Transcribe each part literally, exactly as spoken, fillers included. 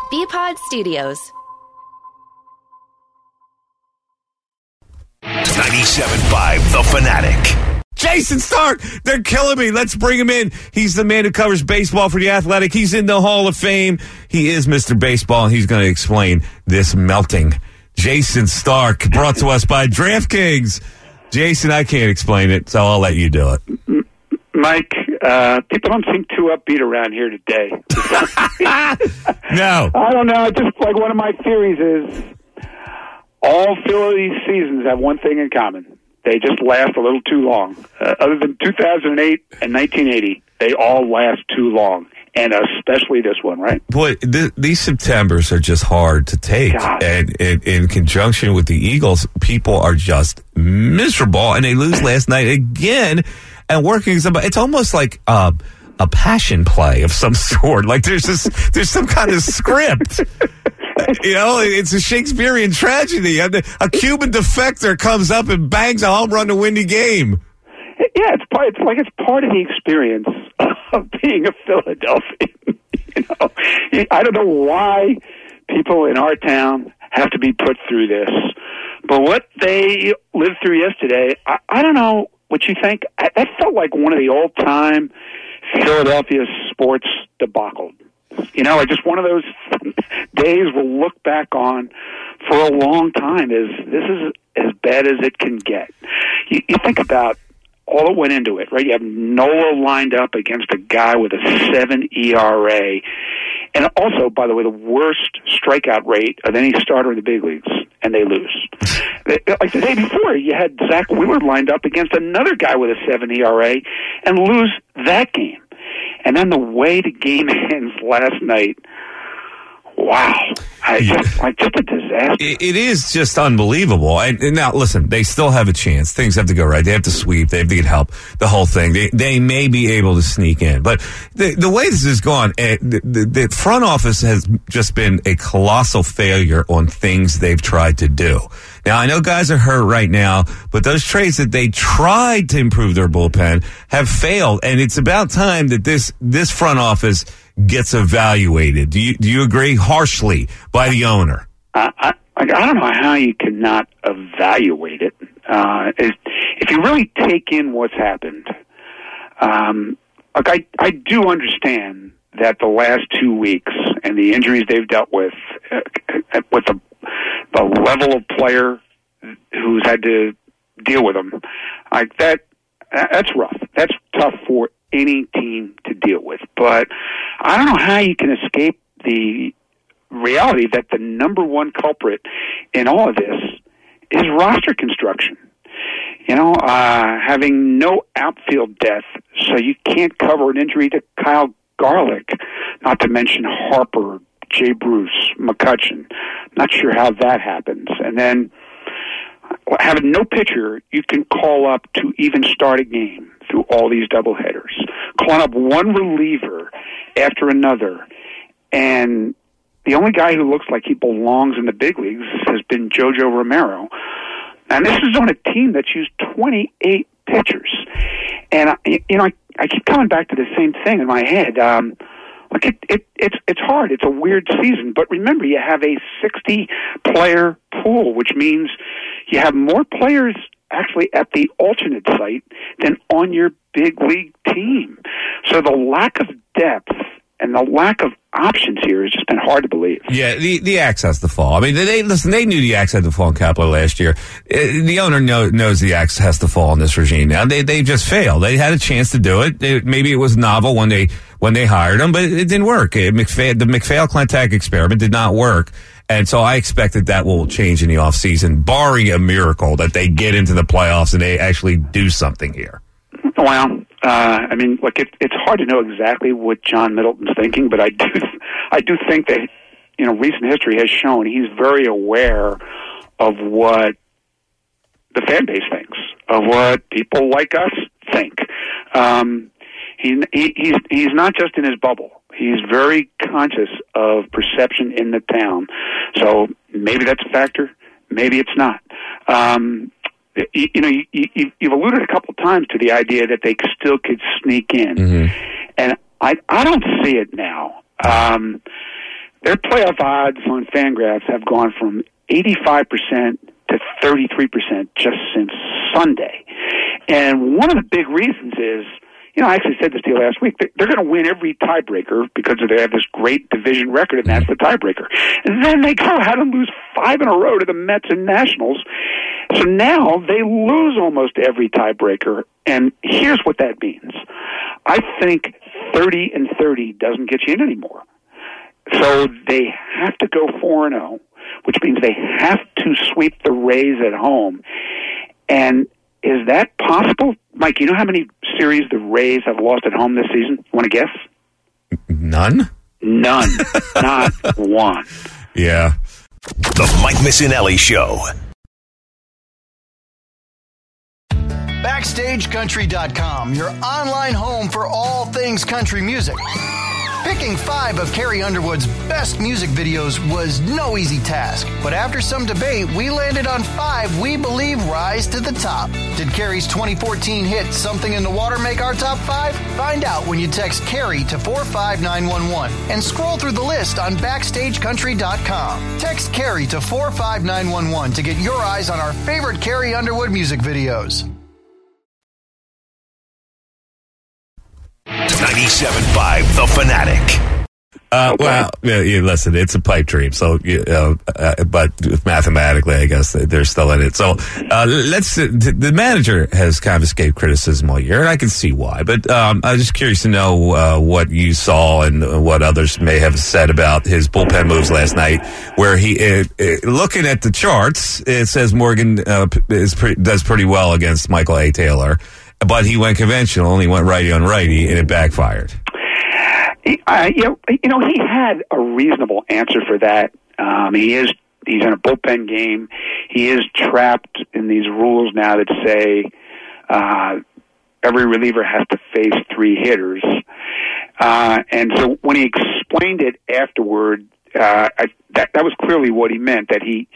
B-Pod Studios. ninety-seven point five The Fanatic. Jayson Stark, they're killing me. Let's bring him in. He's the man who covers baseball for The Athletic. He's in the Hall of Fame. He is Mister Baseball, and he's going to explain this melting. Jayson Stark, brought to us by DraftKings. Jason, I can't explain it, so I'll let you do it. Mike, uh, people don't seem too upbeat around here today. No. I don't know. Just like one of my theories is all Phillies seasons have one thing in common. They just last a little too long. Uh, other than two thousand eight and nineteen eighty, they all last too long, and especially this one, right? Boy, th- these Septembers are just hard to take. God. And in, in conjunction with the Eagles, people are just miserable, and they lose last night again. And working somebody, it's almost like uh, a passion play of some sort. Like there's this, there's some kind of script. You know, it's a Shakespearean tragedy. A Cuban defector comes up and bangs a home run to win the game. Yeah, it's part. It's like it's part of the experience of being a Philadelphian. You know, I don't know why people in our town have to be put through this, but what they lived through yesterday, I, I don't know what you think. I, that felt like one of the old-time Philadelphia sports debacle. You know, like just one of those days we'll look back on for a long time. Is this is as bad as it can get? You, you think about all that went into it, right? You have Nola lined up against a guy with a seven E R A, and also, by the way, the worst strikeout rate of any starter in the big leagues, and they lose. Like the day before, you had Zach Wheeler lined up against another guy with a seven E R A and lose that game. And then the way the game ends last night, wow. I just, like, just a disaster. It, it is just unbelievable. And, and now, listen, they still have a chance. Things have to go right. They have to sweep. They have to get help. The whole thing. They they may be able to sneak in. But the, the way this has gone, uh, the, the, the front office has just been a colossal failure on things they've tried to do. Now, I know guys are hurt right now, but those trades that they tried to improve their bullpen have failed. And it's about time that this this front office gets evaluated. Do you do you agree harshly by the owner? Uh, I I don't know how you cannot evaluate it. Uh, if, if you really take in what's happened, um, like I I do understand that the last two weeks and the injuries they've dealt with, uh, with the the level of player who's had to deal with them, like that, that's rough. That's tough for any team to deal with. But I don't know how you can escape the reality that the number one culprit in all of this is roster construction. You know, uh, having no outfield depth, so you can't cover an injury to Kyle Garlick, not to mention Harper, Jay Bruce, McCutchen. Not sure how that happens. And then having no pitcher you can call up to even start a game through all these doubleheaders. Calling up one reliever after another. And the only guy who looks like he belongs in the big leagues has been Jojo Romero. And this is on a team that's used twenty-eight pitchers. And, I, you know, I, I keep coming back to the same thing in my head. Um, Like it, it, it's it's hard. It's a weird season, but remember, you have a sixty-player pool, which means you have more players actually at the alternate site than on your big league team. So the lack of depth and the lack of options here has just been hard to believe. Yeah, the the axe has to fall. I mean, they listen. They knew the axe had to fall in Kepler last year. Uh, the owner know, knows the axe has to fall in this regime. Now they they just failed. They had a chance to do it. They, maybe it was novel when they when they hired him, but it didn't work. It, McPhail, the McPhail-Clintack experiment did not work. And so I expect that that will change in the offseason, barring a miracle that they get into the playoffs and they actually do something here. Well, uh, I mean, look, it, it's hard to know exactly what John Middleton's thinking, but I do, I do think that, you know, recent history has shown he's very aware of what the fan base thinks, of what people like us think. Um, he, he he's he's not just in his bubble. He's very conscious of perception in the town. So maybe that's a factor. Maybe it's not. Um, you, you know, you, you, you've alluded a couple times to the idea that they still could sneak in. Mm-hmm. And I, I don't see it now. Um, their playoff odds on Fangraphs have gone from eighty-five percent to thirty-three percent just since Sunday. And one of the big reasons is, you know, I actually said this to you last week, they're going to win every tiebreaker because they have this great division record, and that's the tiebreaker. And then they go out and lose five in a row to the Mets and Nationals. So now they lose almost every tiebreaker, and here's what that means. I think thirty and thirty doesn't get you in anymore. So they have to go four and oh, which means they have to sweep the Rays at home. And is that possible? Mike, you know how many series the Rays have lost at home this season? You want to guess? None? None. Not one. Yeah. The Mike Missinelli Show. Backstage Country dot com, your online home for all things country music. Picking five of Carrie Underwood's best music videos was no easy task, but after some debate, we landed on five we believe rise to the top. Did Carrie's twenty fourteen hit Something in the Water make our top five? Find out when you text Carrie to four five nine one one and scroll through the list on Backstage Country dot com. Text Carrie to four five nine one one to get your eyes on our favorite Carrie Underwood music videos. ninety-seven point five The Fanatic. Uh, well, yeah, yeah, listen, it's a pipe dream. So, uh, uh, but mathematically, I guess they're still in it. So, uh, let's. Uh, the manager has kind of escaped criticism all year, and I can see why. But um, I was just curious to know uh, what you saw and what others may have said about his bullpen moves last night. Where he, uh, uh, looking at the charts, it says Morgan uh, is pre- does pretty well against Michael A. Taylor, but he went conventional and he went righty on righty, and it backfired. He, uh, you know, you know, he had a reasonable answer for that. Um, he is he's in a bullpen game. He is trapped in these rules now that say uh, every reliever has to face three hitters. Uh, and so when he explained it afterward, uh, I, that that was clearly what he meant. That he,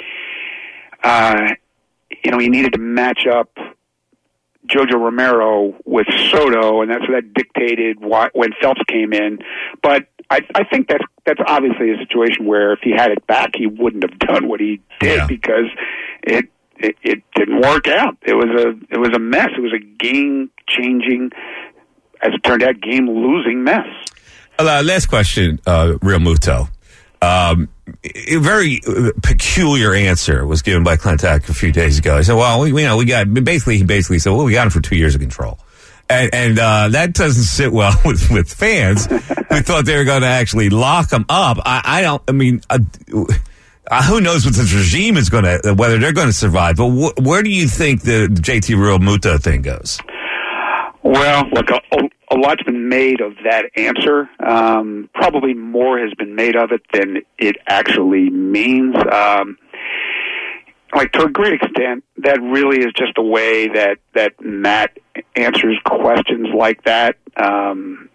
uh, you know, he needed to match up Jojo Romero with Soto, and that's what that dictated why, when Phelps came in. But I, I think that's that's obviously a situation where if he had it back, he wouldn't have done what he did yeah. because it, it it didn't work out. It was a it was a mess. It was a game changing, as it turned out, game losing mess. Uh, last question, uh, Real Muto. Um, a very peculiar answer was given by Clintac a few days ago. He said, well, we, you know, we got, basically, he basically said, well, we got him for two years of control. And, and uh, that doesn't sit well with, with fans who thought they were going to actually lock him up. I, I don't, I mean, uh, uh, who knows what this regime is going to, whether they're going to survive. But wh- where do you think the J T Real Muto thing goes? Well, look, a, a lot's been made of that answer. Um, probably more has been made of it than it actually means. Um, like, to a great extent, that really is just a way that, that Matt answers questions like that. Um,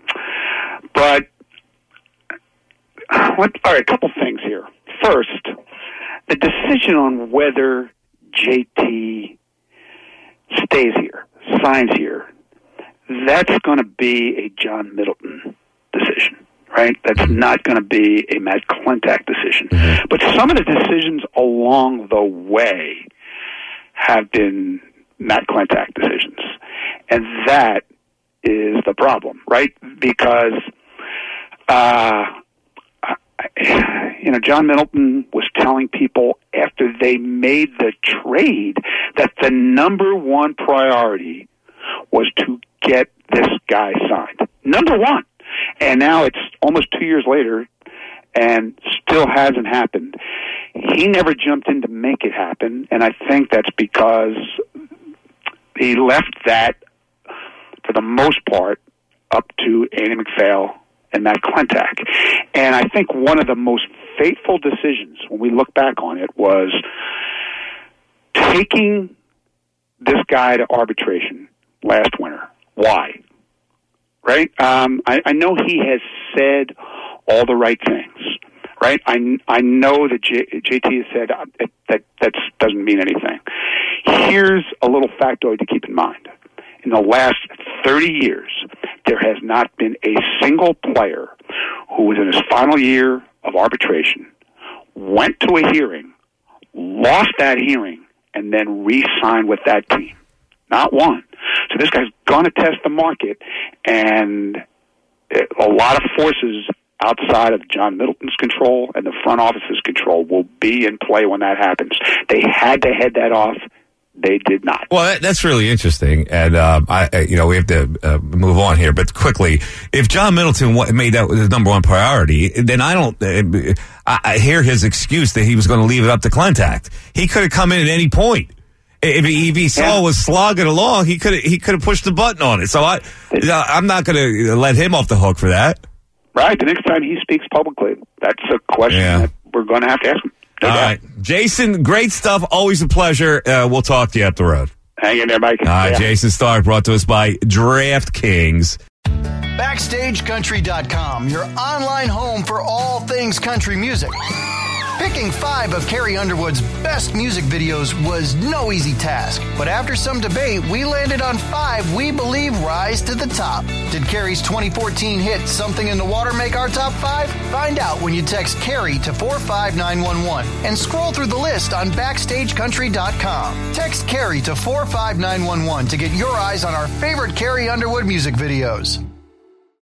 but, what, all right, a couple things here. First, the decision on whether J T stays here, signs here, that's going to be a John Middleton decision, right? That's not going to be a Matt Clintac decision. Mm-hmm. But some of the decisions along the way have been Matt Clintac decisions. And that is the problem, right? Because, uh, you know, John Middleton was telling people after they made the trade that the number one priority was to get this guy signed. Number one. And now it's almost two years later and still hasn't happened. He never jumped in to make it happen, and I think that's because he left that, for the most part, up to Andy MacPhail and Matt Clintac. And I think one of the most fateful decisions, when we look back on it, was taking this guy to arbitration last winter. Why? Right? Um, I, I know he has said all the right things, right? I, I know that J, JT has said uh, that, that that doesn't mean anything. Here's a little factoid to keep in mind. In the last thirty years, there has not been a single player who was in his final year of of arbitration, went to a hearing, lost that hearing, and then re-signed with that team. Not one. So this guy's going to test the market, and a lot of forces outside of John Middleton's control and the front office's control will be in play when that happens. They had to head that off. They did not. Well, that, that's really interesting, and uh, I, I, you know, we have to uh, move on here. But quickly, if John Middleton made that his number one priority, then I don't. Uh, I, I hear his excuse that he was going to leave it up to Clentac. He could have come in at any point. If he, if he saw yeah. was slogging along, he could he could have pushed the button on it. So I, I'm not going to let him off the hook for that. Right. The next time he speaks publicly, that's a question Yeah. that we're going to have to ask him. No All doubt. right, Jason, great stuff. Always a pleasure. Uh, we'll talk to you up the road. Hang in there, Mike. All right, Yeah. Jason Stark, brought to us by DraftKings. Backstage Country dot com, your online home for all things country music. Picking five of Carrie Underwood's best music videos was no easy task, but after some debate, we landed on five we believe rise to the top. Did Carrie's twenty fourteen hit Something in the Water make our top five? Find out when you text Carrie to four five nine one one and scroll through the list on Backstage Country dot com. Text Carrie to four five nine one one to get your eyes on our favorite Carrie Underwood music videos.